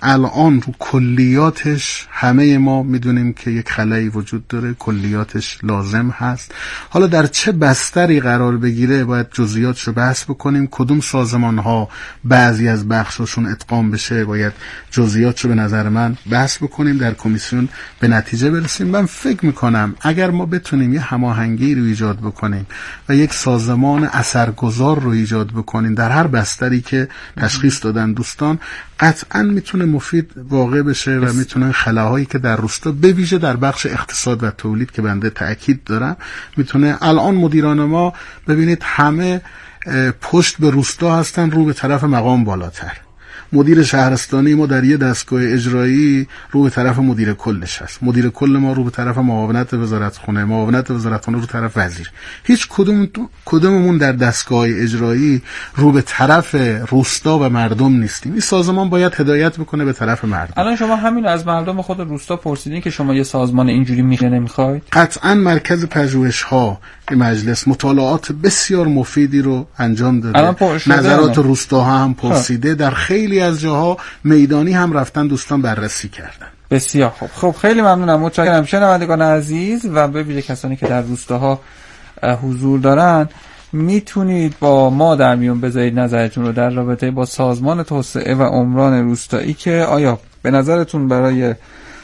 الان رو کلیاتش همه ما میدونیم که یک خلایی وجود داره، کلیاتش لازم هست. حالا در چه بستری قرار بگیره باید جزئیاتش رو بحث بکنیم. کدوم سازمان ها بعضی از بخششون ادغام بشه باید جزئیاتش رو به نظر من بحث بکنیم، در کمیسیون به نتیجه برسیم. من فکر میکنم اگر ما بتونیم یه هماهنگی رو ایجاد بکنیم و یک سازمان اثرگذار رو ایجاد بکنیم در هر بستری که تشخیص دادن دوستان، قطعاً میتونه مفید واقع بشه و میتونه خلاهایی که در روستا به ویژه در بخش اقتصاد و تولید که بنده تأکید دارم میتونه. الان مدیران ما ببینید همه پشت به روستا هستن، رو به طرف مقام بالاتر. مدیر شهرستانی ما در یه دستگاه اجرایی رو به طرف مدیر کلش هست، مدیر کل ما رو به طرف معاونت وزارتخونه، معاونت وزارتخونه رو طرف وزیر. هیچ کدوممون در دستگاه اجرایی رو به طرف روستا و مردم نیستیم. این سازمان باید هدایت بکنه به طرف مردم. الان شما همین از مردم خود روستا پرسیدین که شما یه سازمان اینجوری نمیخواید؟ قطعاً مرکز پژوهش‌ها مجلس مطالعات بسیار مفیدی رو انجام داده، نظرات روستاها هم پرسیده، در خیلی از جاها میدانی هم رفتن دوستان بررسی کردن. بسیار خوب. خب خیلی ممنونم، متشکرم شنوندگان عزیز و به ویژه کسانی که در روستاها حضور دارن. میتونید با ما در میون بذارید نظرتون رو در رابطه با سازمان توسعه و عمران روستایی که آیا به نظرتون برای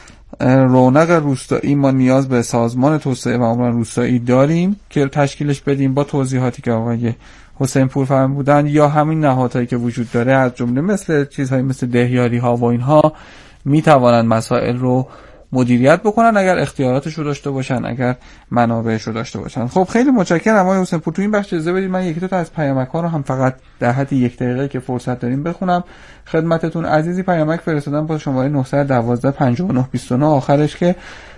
رونق روستایی ما نیاز به سازمان توسعه و عمران روستایی داریم که تشکیلش بدیم با توضیحاتی که آقای حسین پور فرمودن، یا همین نهادهایی که وجود داره از جمله مثل چیزهایی مثل دهیاری ها و اینها میتوانند مسائل رو مدیریت بکنن اگر اختیاراتش رو داشته باشن، اگر منابعش رو داشته باشن. خب خیلی متشکرم آقای حسین پور. تو این بخش اجازه بدید من یکی دو تا از پیامک‌ها رو هم فقط در حد یک دقیقه که فرصت داریم بخونم خدمتتون. عزیزی پیامک فرستادن با شماره 912 59 29 آخرش که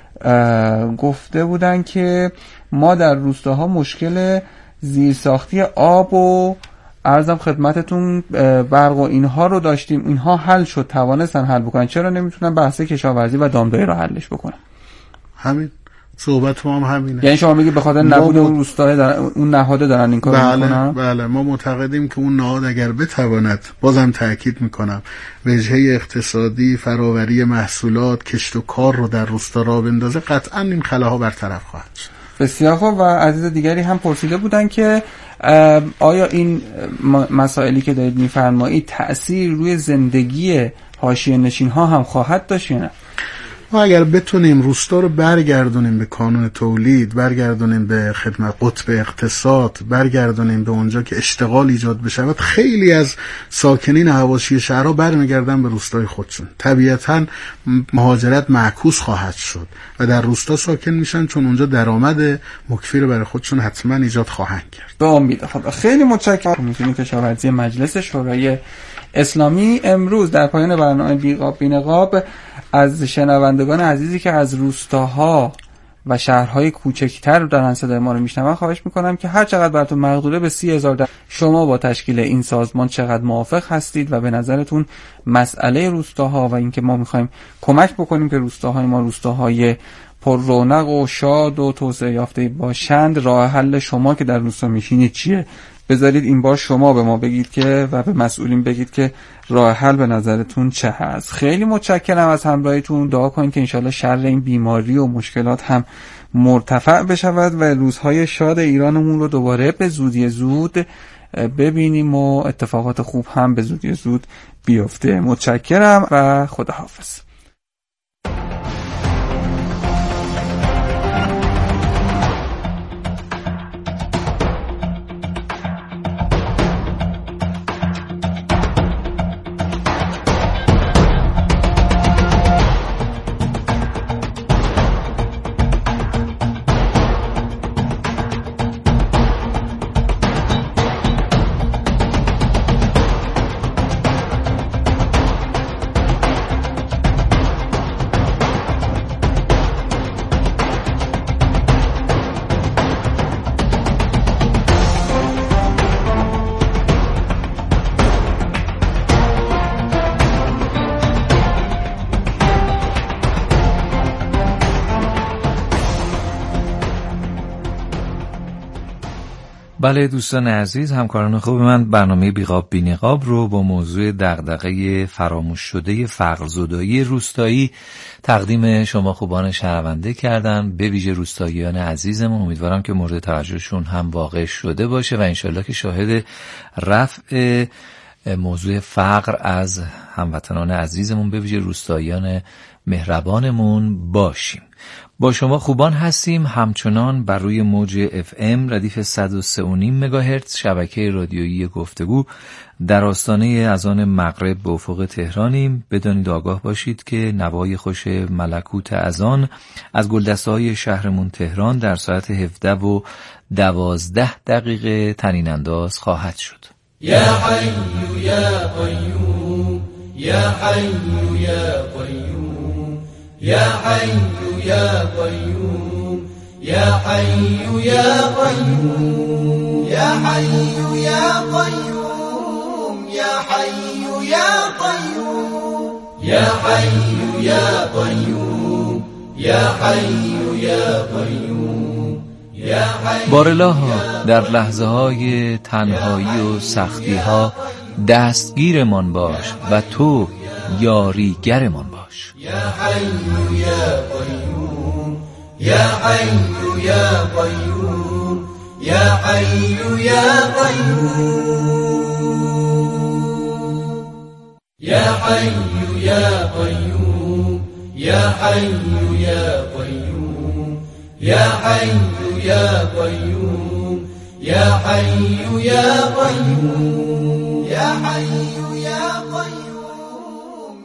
گفته بودن که ما در روستاها مشکل زیرساختی آب و عرضم خدمتتون برق و اینها رو داشتیم، اینها حل شد، توانستن حل بکنن، چرا نمیتونن بحث کشاورزی و دامداری رو حلش بکنن؟ همین صحبت ما هم همینه. یعنی شما میگید به خاطر نبود اون روستای اون نهاده دارن این کارو میکنن؟ بله ما معتقدیم که اون نهاد اگر بتواند، بازم تاکید میکنم، وجهه اقتصادی، فراوری محصولات، کشت و کار رو در روستا راه بندازه، قطعا این خلاها برطرف خواهد شد. بسیار خوب. و عزیز دیگری هم پرسیده بودن که آیا این مسائلی که دارید میفرمایید تأثیر روی زندگی حاشیه نشین ها هم خواهد داشت یا نه؟ ما اگر بتونیم روستا رو برگردونیم به کانون تولید، برگردونیم به خدمت قطب اقتصاد، برگردونیم به اونجا که اشتغال ایجاد بشه، خیلی از ساکنین حواشی شهرها برمیگردن به روستای خودشون. طبیعتاً مهاجرت معکوس خواهد شد و در روستا ساکن میشن، چون اونجا درآمد مکفی رو برای خودشون حتما ایجاد خواهند کرد. به امید خدا. خیلی متشکرم. کمیسیون کشاورزی مجلس شورای اسلامی امروز در پایان برنامه بیقاب بی‌نقاب از شنوندگان عزیزی که از روستاها و شهرهای کوچکتر دارن صدای ما رو میشنون خواهش میکنم که هر چقدر براتون مقدوره به 30,000 شما با تشکیل این سازمان چقدر موافق هستید و به نظرتون مسئله روستاها و اینکه ما میخوایم کمک بکنیم که روستاهای ما روستاهای پر رونق و شاد و توسعه یافته باشند، راه حل شما که در روستا میشینید چیه؟ بذارید این بار شما به ما بگید که و به مسئولین بگید که راه حل به نظرتون چه هست. خیلی متشکرم از همراهیتون. دعا کنید که انشالله شر این بیماری و مشکلات هم مرتفع بشود و روزهای شاد ایرانمون رو دوباره به زودی زود ببینیم و اتفاقات خوب هم به زودی زود بیفته. متشکرم و خداحافظ. بله دوستان عزیز، همکاران خوب من، برنامه بیقاب بی نقاب رو با موضوع دغدغه فراموش شده فقرزدایی روستایی تقدیم شما خوبان شنونده کردم، به ویژه روستاییان عزیزمون. امیدوارم که مورد توجهشون هم واقع شده باشه و انشالله که شاهد رفع موضوع فقر از هموطنان عزیزمون به ویژه روستاییان مهربانمون باشیم. با شما خوبان هستیم همچنان بر روی موج FM ردیف 103.5 مگاهرتز شبکه رادیویی گفتگو در آستانه اذان مغرب به افق تهرانیم. بدانید آگاه باشید که نوای خوش ملکوت اذان از گلدسته‌های شهرمون تهران در ساعت 17:12 طنین انداز خواهد شد. یا حی یا قیوم یا حی یا قیوم یا حی یا قیوم یا حی یا قیوم یا حی یا قیوم یا حی یا قیوم یا حی یا قیوم یا حی یا قیوم. بارالله در لحظه های تنهایی و سختی ها دستگیرمان باش و تو یاریگرمان باش. یا حی یا قیوم یا حی یا قیوم یا حی یا قیوم یا حی یا قیوم یا حی یا قیوم یا حی یا قیوم یا حی یا قیوم یا حی یا قیوم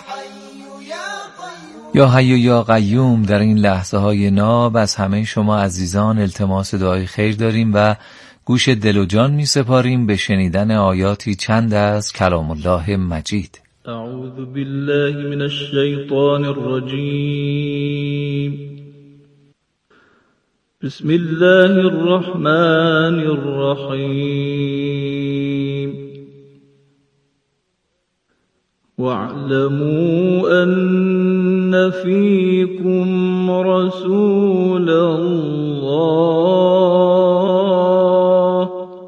یا حی یا قیوم. در این لحظه های ناب از همه شما عزیزان التماس دعای خیر داریم و گوش دل و جان می سپاریم به شنیدن آیاتی چند از کلام الله مجید. اعوذ بالله من الشیطان الرجیم. بسم الله الرحمن الرحیم. واعلموا أن فيكم رسول الله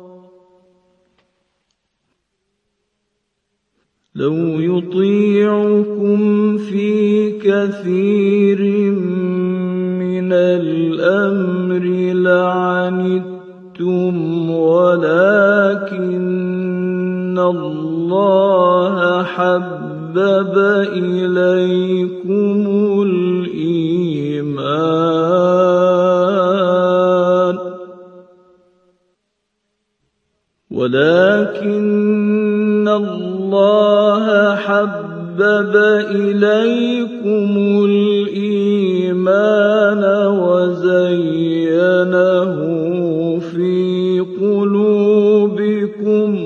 لو يطيعكم في كثير من الأمر لعنتم ولكن الله حبب إليكم الإيمان ولكن الله حبب إليكم الإيمان وزينه في قلوبكم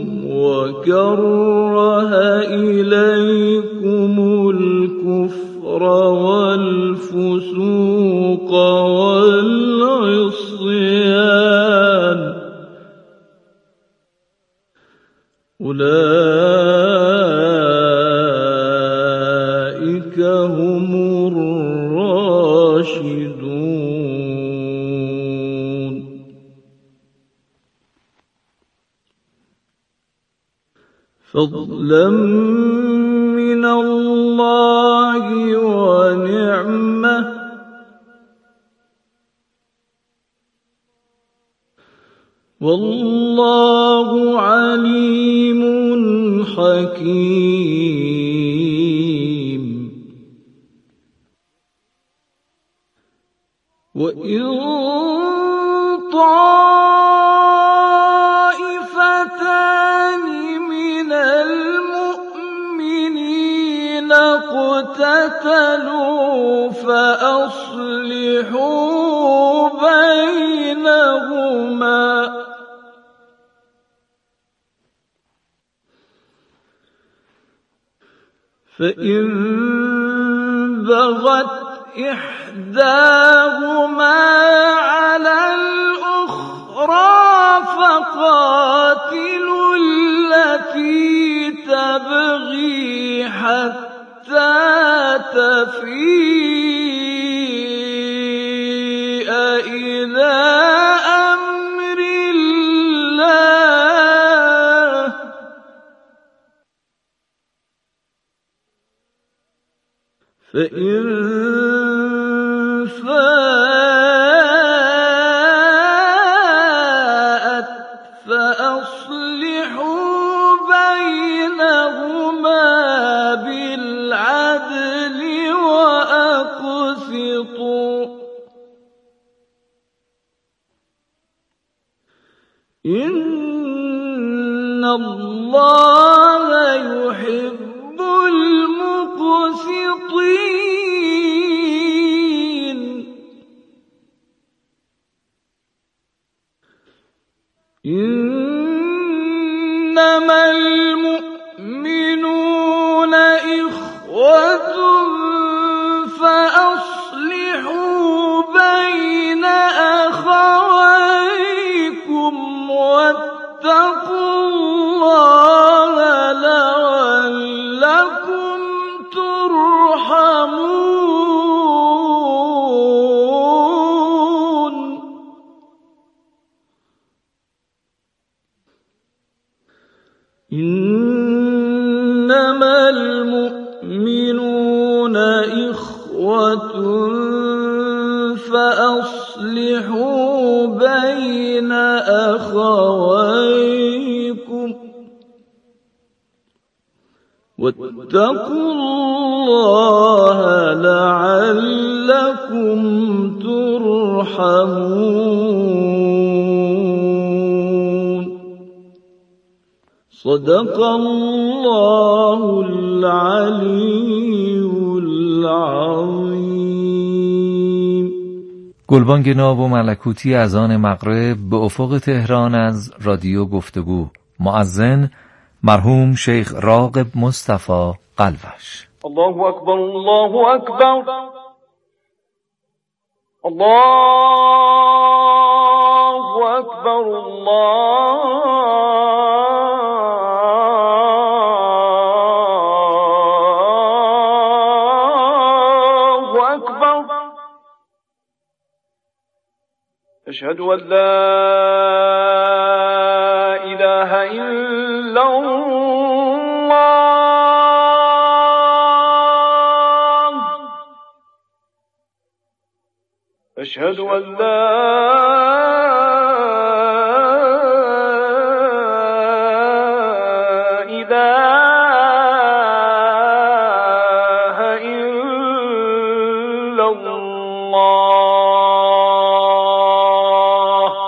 وكره إليكم الكفر والفسوق والعصيان أولئك هم الراشدون. فضلا من الله ونعمة والله عليم حكيم. وإن طائفتان من المؤمنين اقتتلوا فأصلحوا بينهما فإن بغت إحداهما على الأخرى فقاتلوا التي تبغي حتى تفيء إلى أمر الله فإن فاءت فأصلحوا بينهما بالعدل وأقسطوا إن الله يحب المقسطين إنما المؤمنون إخوة فأصلحوا بين أخويكم واتقوا الله لعلكم ترحمون إنما المؤمنون إخوة فأصلحوا بين أخويكم واتقوا الله لعلكم ترحمون صدق الله العلي العظيم. گلبانگ ناب و ملکوتی از آن مغرب به افق تهران از رادیو گفتگو. مؤذن مرحوم شیخ راغب مصطفی قلوش. الله اکبر الله اکبر الله اکبر الله اکبر اشهد ان لا اله الا الله اشهد ان لا اله الا الله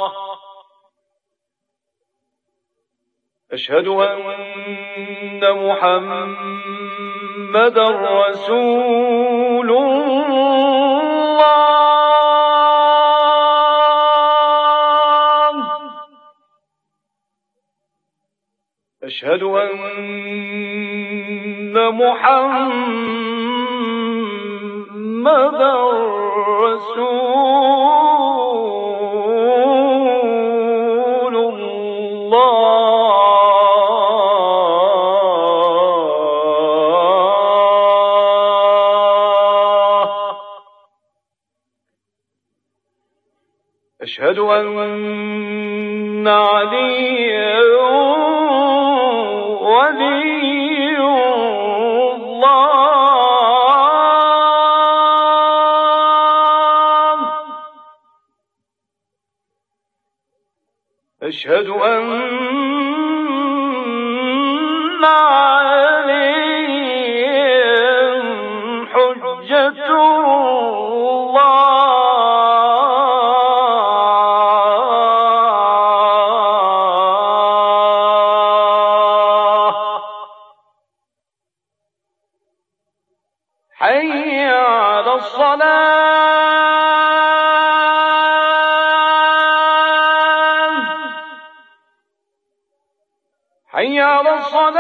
اشهد ان محمدا رسول الله أشهد أن محمدا رسول الله أشهد أن عليا ولي الله أشهد أن عليا حجة حي على الصلاة حي على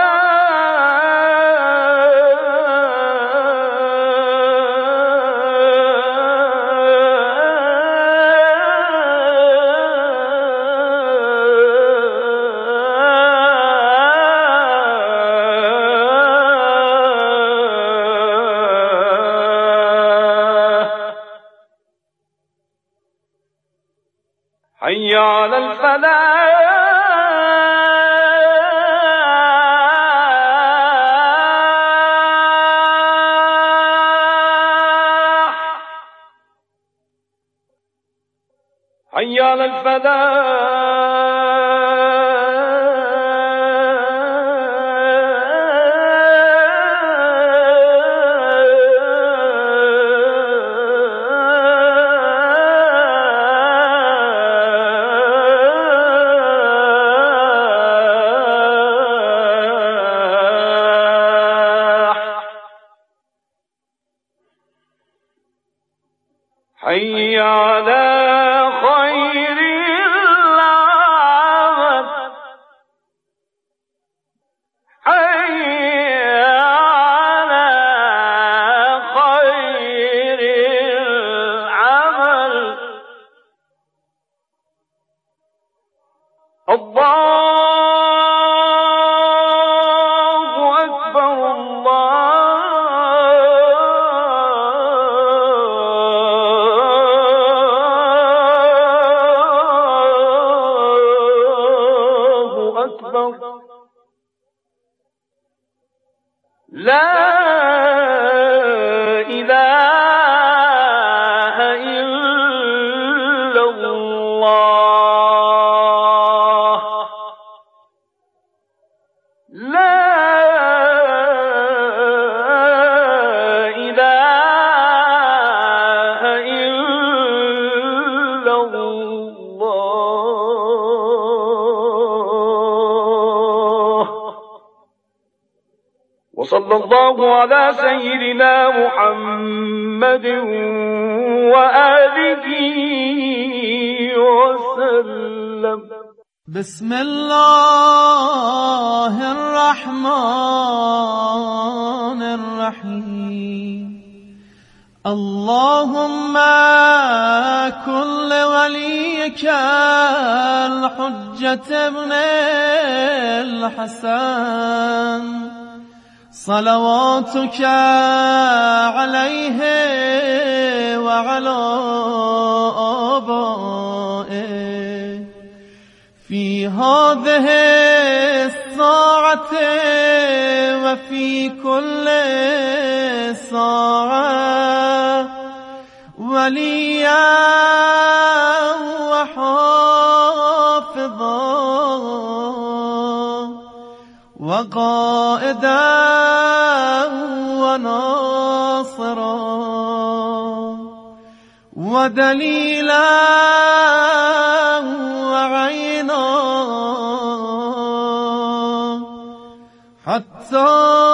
حي على الفلاح حي على حي على خير العمل حي على خير العمل الله أكبر لا إله إلا الله لا إله إلا الله وصلى الله على سيدنا محمد وآله وسلم. بسم الله الرحمن الرحيم. اللهم كن وليك الحجة ابن الحسن صلواتك عليه وعلى آبائه في هذه الساعة وفي كل ساعة وليا وحافظا وقائدا وناصرا ودليلا وعينا حتى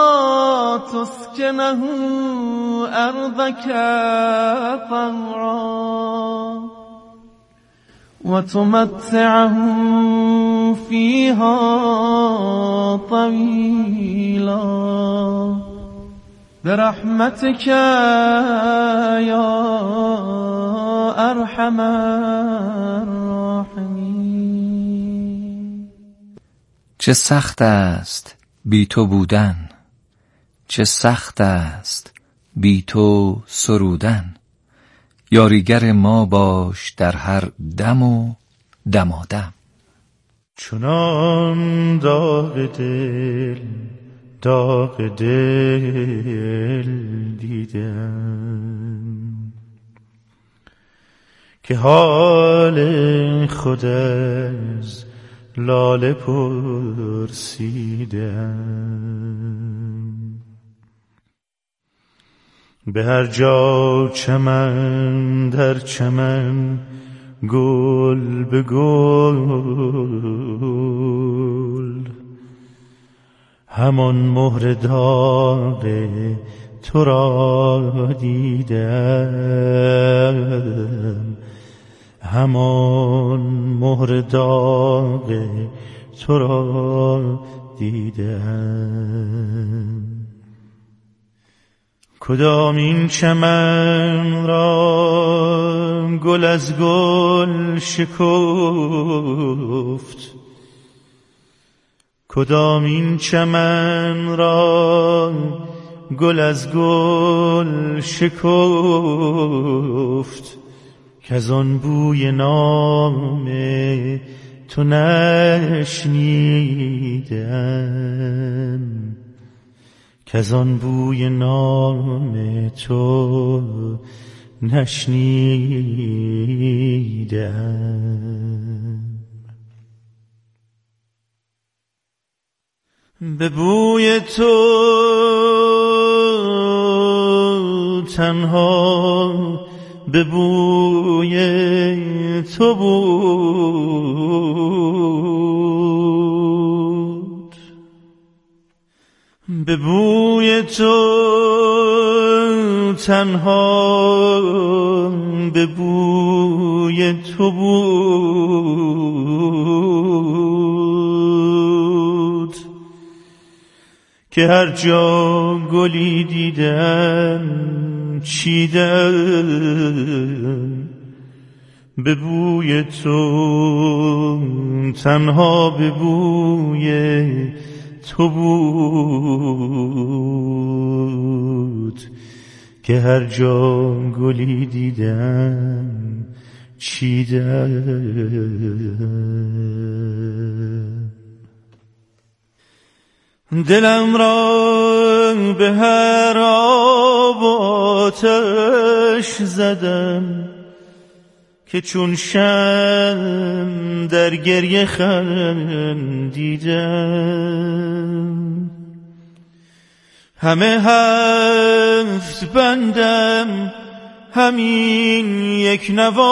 تسكنه أرضك طوعا وتمتعه فيها طويلا برحمتك يا أرحم الراحمين. چه سخت است بی تو بودن، چه سخت است بی تو سرودن. یاریگر ما باش در هر دم و دمادم. چنان داغ دل دیدم که حال خود از لاله پرسیدم. به هر جا چمن در چمن گل به گل همان مهر داغ تو را دیدم، همان مهر داغ تو را دیدم. کدام این چمن را گل از گل شکفت، کدام این چمن را گل از گل شکفت کز آن بوی نام تو نشنیدم، کز آن بوی نام تو نشنیدم. به بوی تو تنها، به بوی تو بود، به بوی تو تنها، به بوی تو بود که هر جا گلی دیدم چیدم. به بوی تو تنها، به بوی تو بود که هر جا گلی دیدم چیدم. دلم را به هر آب و آتش زدم که چون شمع در گریه خندیدم. همه هفت بندم همین یک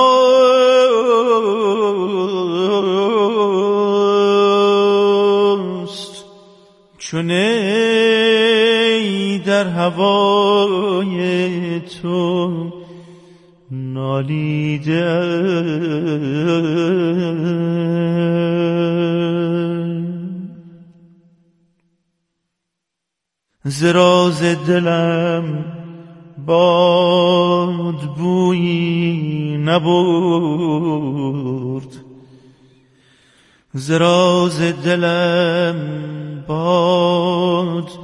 نواست، چون ای در هوای تو نالیدم. ز راز دلم باد بویی نبرد، ز راز دلم باد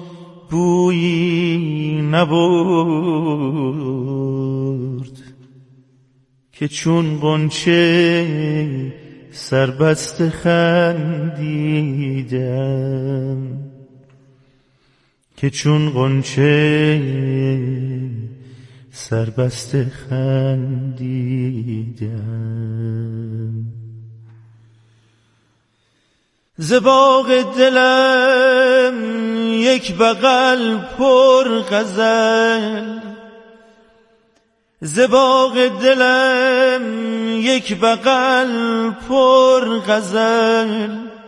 بویی نبرد که چون غنچه سربسته خندیدم، که چون غنچه سربسته خندیدم. ز باغ دلم یک بغل پر غزل، ز باغ دلم یک بغل پر غزل،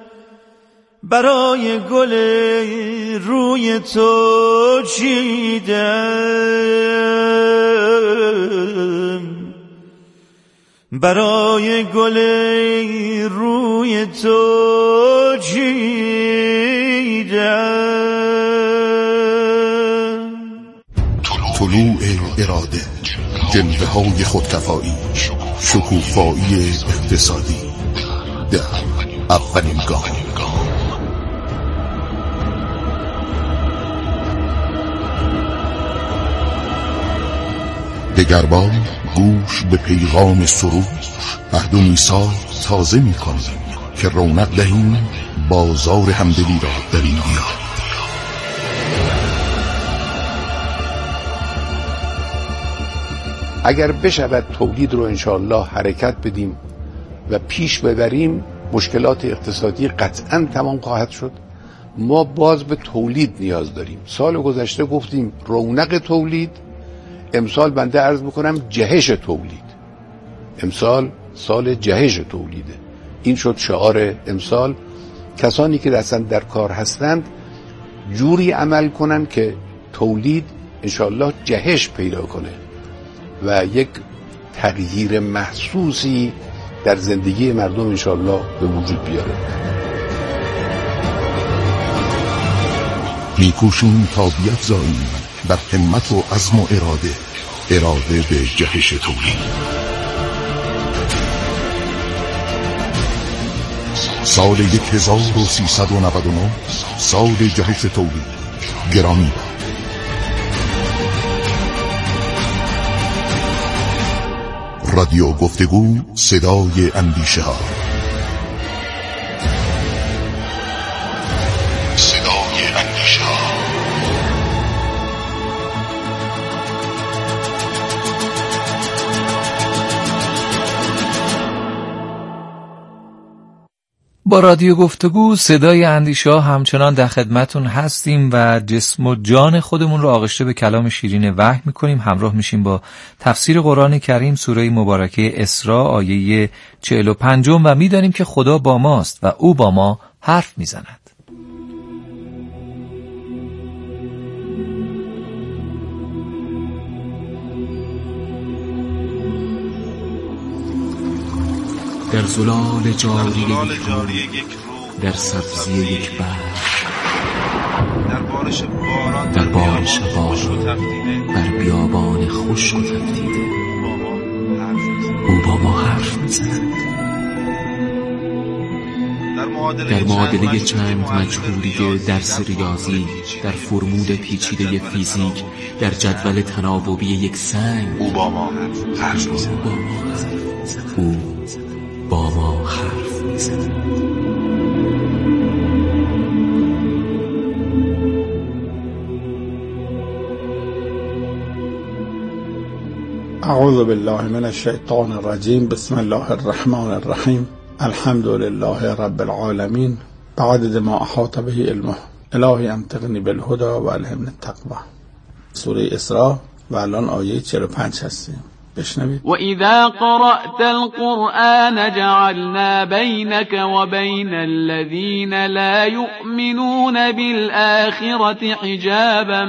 برای گل روی تو چیدم، برای گل روی تو چیدم. طلوع اراده، جلوه های خودکفایی، شکوفایی اقتصادی در اولین گام. دگربار گوش به پیغام سروش، عهد و میثاق تازه می‌کنیم که رونق دهیم بازار همدلی را در این دیار. اگر بشود تولید رو انشاءالله حرکت بدیم و پیش ببریم، مشکلات اقتصادی قطعاً تمام خواهد شد. ما باز به تولید نیاز داریم. سال گذشته گفتیم رونق تولید، امسال بنده عرض میکنم جهش تولید. امسال سال جهش تولیده. این شد شعار امسال. کسانی که اصلا در کار هستند جوری عمل کنن که تولید انشاءالله جهش پیدا کنه و یک تغییر محسوسی در زندگی مردم انشاءالله به وجود بیاره. میکوشیم تا بیفزاییم در همت و عزم و اراده به جهش تولید. سال 1399 سال جهش تولید گرامی. رادیو گفتگو، صدای اندیشه ها. با رادیو گفتگو صدای اندیشه همچنان در خدمتون هستیم و جسم و جان خودمون رو آغشته به کلام شیرین وحی میکنیم. همراه میشیم با تفسیر قرآن کریم سوره مبارکه اسراء آیه 45 و میدانیم که خدا با ماست و او با ما حرف میزند. در زلال جاری یک رو، در سبزی یک بحر، در بارش باران، بر بیابان خشک و تفدیده، او با ما حرف میزند. در معادله چند مجهولی درس ریاضی، در فرمول پیچیده فیزیک، در جدول تناوبی یک سنگ، او با ما حرف میزند. او با ما حرف میزند. اعوذ بالله من الشیطان الرجیم. بسم الله الرحمن الرحیم. الحمد لله رب العالمین بعدد ما احاط به علمه. الهی امتقنی بالهدى و الهمنی التقوی. سوره اسراء و الان آیه 45 هستیم. بشنوید. و اذا قرأت القرآن جعلنا بینك و بین الذین لا یؤمنون بالآخرة حجابا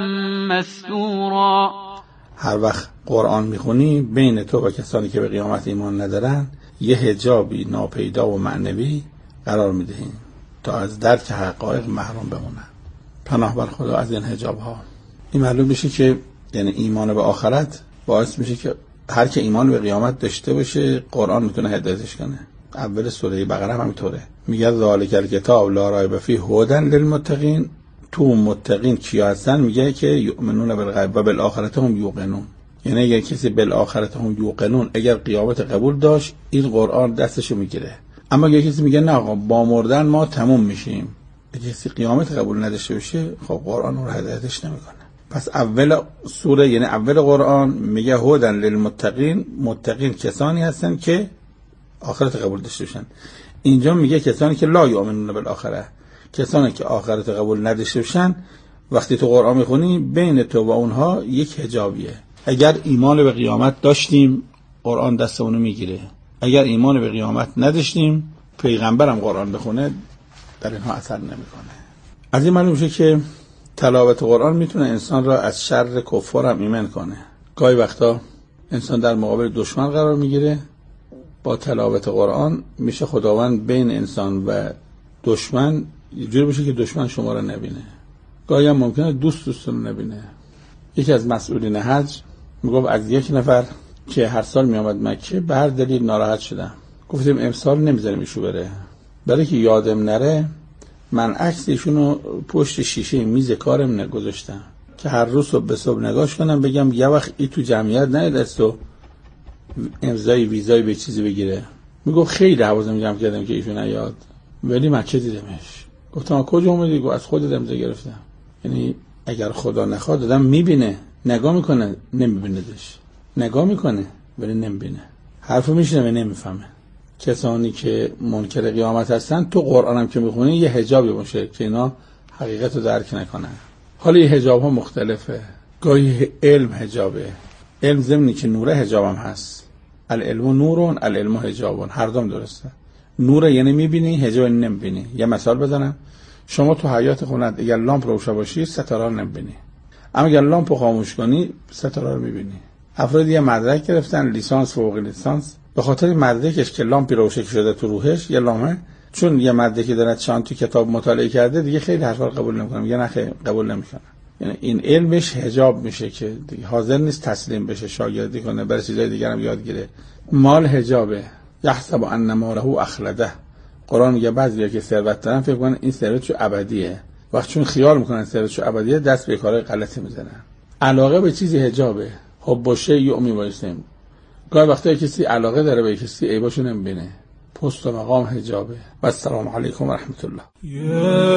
مستورا. هر وقت قرآن میخونی بین تو و کسانی که به قیامت ایمان ندارن یه حجابی ناپیدا و معنوی قرار میدهیم تا از درک حقایق محروم بمونن. پناه بر خدا از این حجاب ها. این معلوم میشه که یعنی ایمان به آخرت باعث میشه که هر که ایمان به قیامت داشته باشه قرآن میتونه هدایتش کنه. اول سوره بقره هم همینطوره. میگه ذالک الکتاب لا ریب فیه هدی للمتقین. تو متقین کیا هستن؟ میگه که یؤمنون بالغیب و بالآخرة هم یوقنون. یعنی اگر کسی بالآخرة هم یوقنون اگر قیامت قبول داشت این قرآن دستشو میگیره. اما اگر کسی میگه نه آقا با مردن ما تموم میشیم، اگر کسی قیامت قبول نداشته باشه خب قرآن رو هدایتش نمیکنه. پس اول سوره یعنی اول قرآن میگه هدی للمتقین. متقین کسانی هستن که آخرت قبول داشته باشن. اینجا میگه کسانی که لا یؤمنون بالآخرة، کسانی که آخرت قبول نداشته باشن. وقتی تو قرآن میخونی بین تو و اونها یک حجابیه. اگر ایمان به قیامت داشتیم قرآن دستمونو میگیره، اگر ایمان به قیامت نداشتیم پیغمبرم قرآن بخونه در اینها اثر نمیکنه. از این معلوم میشه که تلاوت قرآن میتونه انسان را از شر کفار هم ایمن کنه. گاهی وقتا انسان در مقابل دشمن قرار میگیره، با تلاوت قرآن میشه خداوند بین انسان و دشمن یه جوری بشه که دشمن شما را نبینه. گاهی هم ممکنه دوست رو نبینه. یکی از مسئولین حج میگفت از یک نفر که هر سال میامد مکه به هر دلیل ناراحت شدم. گفتیم امسال نمیذاریم ایشو بره، برای که یادم نره من عکس ایشونو پشت شیشه میز کارم نگذاشتم که هر روز صبح به صبح نگاش کنم بگم یه وقت ای تو جمعیت نیاد است و امضای ویزای به چیزی بگیره. میگفت خیلی حواسم جمع کردم که ایشون نیاد، ولی مکه دیدمش. گفتم کجا اومدی؟ گفت از خودت امضا گرفتم. یعنی اگر خدا نخواد آدم میبینه، نگاه میکنه، نمیبیندش، نگاه میکنه ولی نمیبینه، حرفو میشنوه نمیفهمه. کسانی که منکر قیامت هستن تو قرآن هم که میخونی یه حجابی باشه که اینا حقیقت رو درک نکنن. حالا یه حجاب ها مختلفه. گاهی علم حجابه، علم ضمنی که نوره حجاب هم هست. العلم نورون العلم حجابون، هر دوم درسته. نور یعنی میبینی، حجاب نمیبینی. یه مثال بزنم، شما تو حیات خونت اگر لامپ روشن باشی ستاره رو نمیبینی، اما اگر لامپ رو خاموش کنی ستاره رو میبینی. افرادی یه مدرک گرفتن، لیسانس فوق لیسانس، به خاطر مدرکش که لامپی روشن شده تو روحش یه لامپه، چون یه مدرکی داره چند تو کتاب مطالعه کرده دیگه خیلی حرفا قبول نمیکنه، میگه نه خیلی قبول نمیکنه. یعنی این علمش حجاب میشه که حاضر نیست تسلیم بشه، شاگردی کنه، برای چیزای دیگه هم یاد گیره. مال حجابه. یحسب ان ماله اخلده. قرآن میگه بعضیا که ثروت دارن فکر کنن این ثروتشو ابدیه، وقتی چون خیال میکنن ثروتشو ابدیه دست به کارهای غلطی میزنن. علاقه به چیزی حجابه. حب باشه یومی وایسیم. گاهی وقتا کسی علاقه داره به کسی عیباشو نمیبینه، پست و مقام حجابه. و السلام علیکم و رحمت الله.